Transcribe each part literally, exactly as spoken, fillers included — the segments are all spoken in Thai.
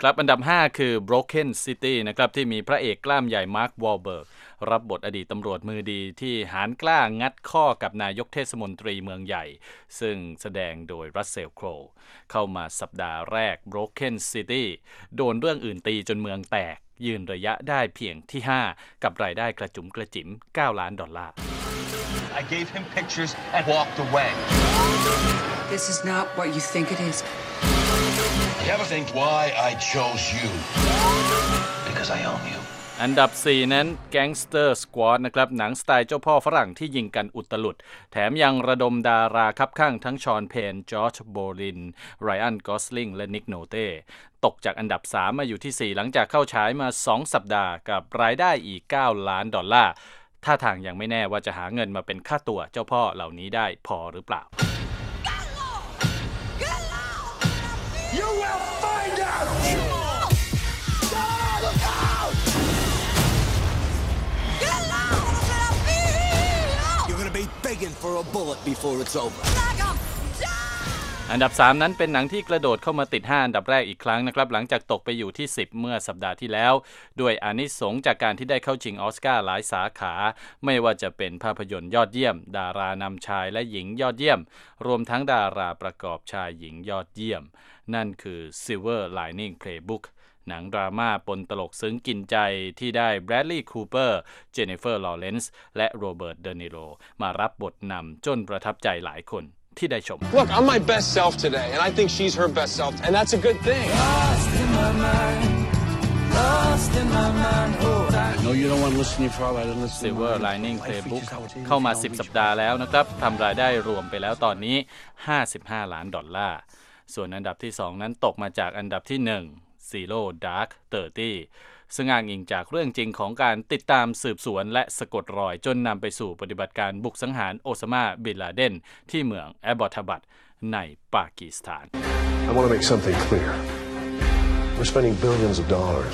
ครับอันดับห้าคือ Broken City นะครับที่มีพระเอกกล้ามใหญ่มาร์ควอลเบิร์กรับบทอดีตตำรวจมือดีที่หาญกล้างัดข้อกับนายกเทศมนตรีเมืองใหญ่ซึ่งแสดงโดยรัสเซล โครว์เข้ามาสัปดาห์แรก Broken City โดนเรื่องอื่นตีจนเมืองแตกยืนระยะได้เพียงที่ห้ากับรายได้กระจุ๋มกระจิ๋มเก้าล้านดอลลาร์ I gave him pictures and walked away. This is not what you think it is. You ever think why I chose you? Because I own you. อันดับสี่นั้น Gangster Squad นะครับหนังสไตล์เจ้าพ่อฝรั่งที่ยิงกันอุตลุดแถมยังระดมดาราคับข้างทั้งชอนเพนจอร์จโบลินไรอันกอสลิงและนิกโนเต้ตกจากอันดับสามมาอยู่ที่สี่หลังจากเข้าฉายมาสองสัปดาห์กับรายได้อีกเก้าล้านดอลลาร์ท่าทางยังไม่แน่ว่าจะหาเงินมาเป็นค่าตัวเจ้าพ่อเหล่านี้ได้พอหรือเปล่า You will find out! You're gonna be begging for a bullet before it's over. อันดับสามนั้นเป็นหนังที่กระโดดเข้ามาติดห้าอันดับแรกอีกครั้งนะครับหลังจากตกไปอยู่ที่สิบเมื่อสัปดาห์ที่แล้วด้วยอานิสงส์จากการที่ได้เข้าชิงออสการ์หลายสาขาไม่ว่าจะเป็นภาพยนตร์ยอดเยี่ยมดารานำชายและหญิงยอดเยี่ยมรวมทั้งดาราประกอบชายหญิงยอดเยี่ยมนั่นคือ Silver Lining Playbook หนังดราม่าปนตลกซึ้งกินใจที่ได้แบรดลีย์ คูเปอร์ เจนนิเฟอร์ ลอเรนซ์และโรเบิร์ต เดนิโรมารับบทนำจนประทับใจหลายคนที่ได้ชม Look, I'm my best self today, and I think she's her best self, and that's a good thing. Lost in my mind, lost in my mind. I know you don't want to listen to your father. I didn't listen to Silver mine. Lining Playbook เข้ามาสิบสัปดาห์แล้วนะครับทำรายได้รวมไปแล้วตอนนี้ห้าสิบห้าล้านดอลลาร์ส่วนอันดับที่สองนั้นตกมาจากอันดับที่หนึ่ง Zero Dark Thirtyซึ่งอ้างอิงจากเรื่องจริงของการติดตามสืบสวนและสะกดรอยจนนำไปสู่ปฏิบัติการบุกสังหารโอซามา บินลาเดนที่เมืองแอบอทาบัดในปากีสถาน I want to make something clear. We're spending billions of dollars.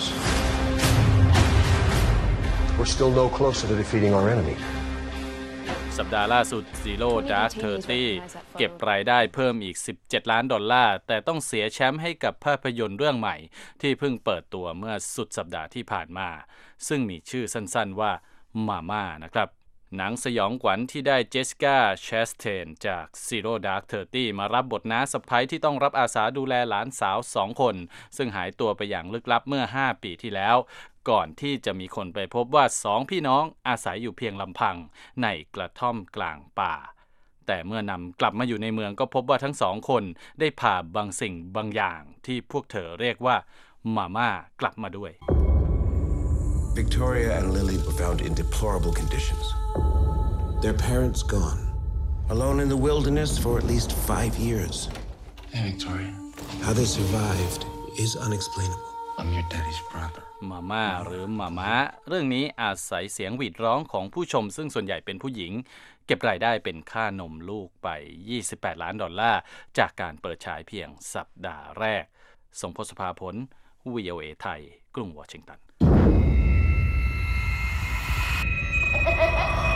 We're still no closer to defeating our enemy. สัปดาห์ล่าสุด Zero Dark Thirty เก็บรายได้เพิ่มอีกสิบเจ็ดล้านดอลลาร์แต่ต้องเสียแชมป์ให้กับภาพยนตร์เรื่องใหม่ที่เพิ่งเปิดตัวเมื่อสุดสัปดาห์ที่ผ่านมาซึ่งมีชื่อสั้นๆว่ามาม่านะครับหนังสยองขวัญที่ได้เจสสิก้า แชสเทนจาก Zero Dark Thirty มารับบทน้าสะใภ้ที่ต้องรับอาสาดูแลหลานสาวสองคนซึ่งหายตัวไปอย่างลึกลับเมื่อห้าปีที่แล้วก่อนที่จะมีคนไปพบว่าสองพี่น้องอาศัยอยู่เพียงลำพังในกระท่อมกลางป่าแต่เมื่อนำกลับมาอยู่ในเมืองก็พบว่าทั้งสองคนได้พาบางสิ่งบางอย่างที่พวกเธอเรียกว่ามาม่ากลับมาด้วย Victoria and Lily were found in deplorable conditions. Their parents gone, alone in the wilderness for at least five years. Hey, Victoria. How they survived is unexplainable. I'm your daddy's brother. มาม่าหรือมาม่าเรื่องนี้อาศัยเสียงหวีดร้องของผู้ชมซึ่งส่วนใหญ่เป็นผู้หญิงเก็บรายได้เป็นค่านมลูกไปยี่สิบแปดล้านดอลลาร์จากการเปิดฉายเพียงสัปดาห์แรกทรงพศภาผล วี โอ เอ ไทยกรุงวอชิงตัน